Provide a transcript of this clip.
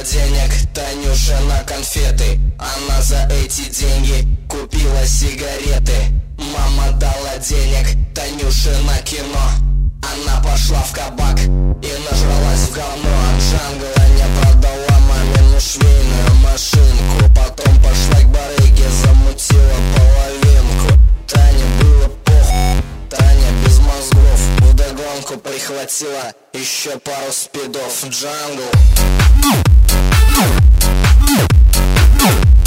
денег Танюше на конфеты. Она за эти деньги купила сигареты. Мама дала денег Танюше на кино. Она пошла в кабак и нажралась в говно. А Джангла не продала мамину швейную машинку. Потом пошла к барыге, замутила половинку. Тане было похуй, Таня без мозгов. Вдогонку прихватила еще пару спидов. Джангл.